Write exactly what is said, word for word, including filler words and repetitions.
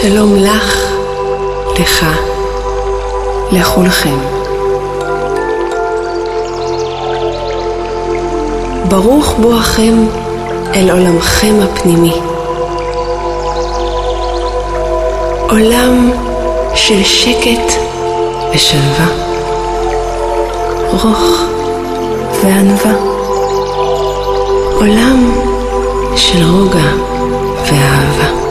שלום לך, לך, לכולכם. ברוך בואכם אל עולמכם הפנימי. עולם של שקט ושלווה, רוך וענווה. עולם של רוגע ואהבה.